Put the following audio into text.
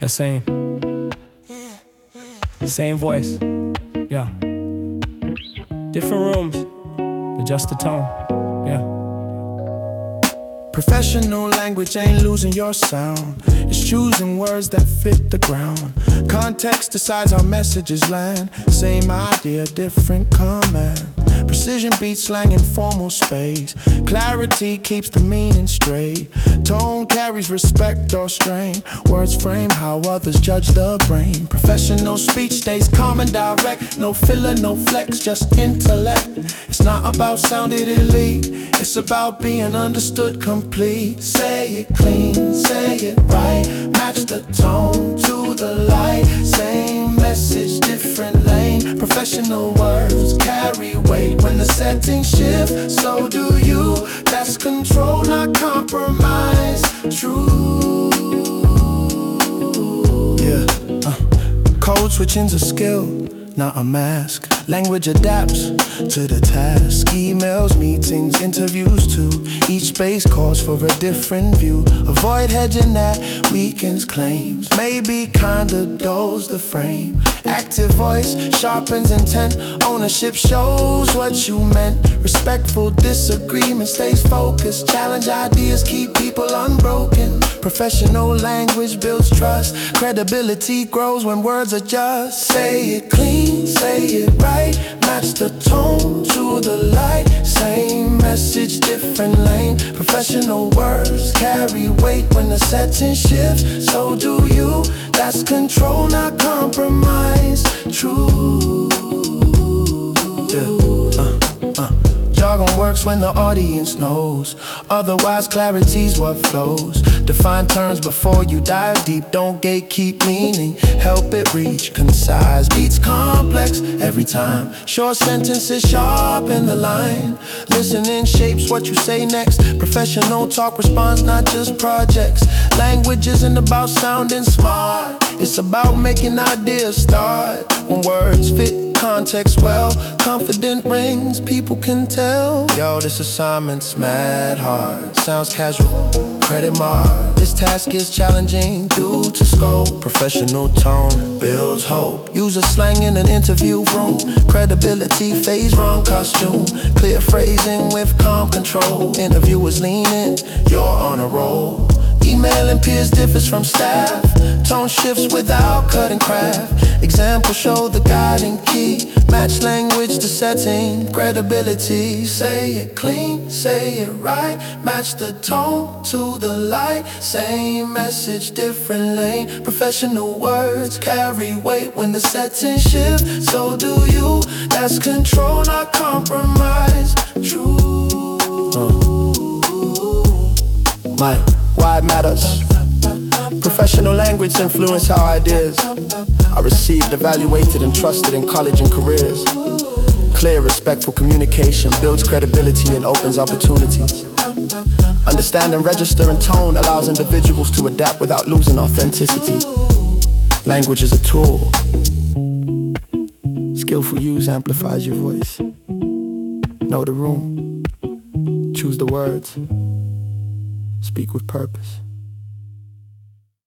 The same voice, yeah. Different rooms, but just the tone, yeah. Professional language ain't losing your sound. It's choosing words that fit the ground. Context decides how messages land. Same idea, different command. Precision beats slang in formal space. Clarity keeps the meaning straight. Tone carries respect or strain. Words frame how others judge the brain. Professional speech stays calm and direct. No filler, no flex, just intellect. It's not about sounding elite, it's about being understood complete. Say it clean, say it right. Match the tone to the light. Same message, different lane. Professional words carry weight. When the settings shift, so do you. That's control, not compromise. True. Yeah. Code switching's a skill, not a mask. Language adapts to the task. Emails, meetings, interviews too. Each space calls for a different view. Avoid hedging that weakens claims. Maybe kinda dulls the frame. Active voice sharpens intent. Ownership shows what you meant. Respectful disagreement stays focused. Challenge ideas, keep people unbroken. Professional language builds trust. Credibility grows when words adjust. Say it clean, say it right. Match the tone to the light. Same message, different lane. Professional words carry weight when the setting shifts. So do you. That's control, not compromise. True. Jargon works when the audience knows. Otherwise, clarity's what flows. Define terms before you dive deep. Don't gatekeep meaning. Help it reach concise. Beats complex every time. Short sentences sharpen the line. Listening shapes what you say next. Professional talk responds, not just projects. Language isn't about sounding smart. It's about making ideas start. When words fit context well, confident rings, people can tell. Yo, this assignment's mad hard. Sounds casual, credit mark. This task is challenging due to scope. Professional tone builds hope. Use a slang in an interview room. Credibility phase wrong costume. Clear phrasing with calm control. Interviewers lean in, you're on a roll. Emailing peers differs from staff. Tone shifts without cutting craft. Examples show the guiding key. Match language to setting. Credibility. Say it clean, say it right. Match the tone to the light. Same message, different lane. Professional words carry weight when the setting shifts. So do you. That's control, not compromise. True. Why it matters. Professional language influence our ideas are received, evaluated, and trusted in college and careers. Clear, respectful communication builds credibility and opens opportunities. Understand and register in tone allows individuals to adapt without losing authenticity. Language is a tool. Skillful use amplifies your voice. Know the room. Choose the words. Speak with purpose.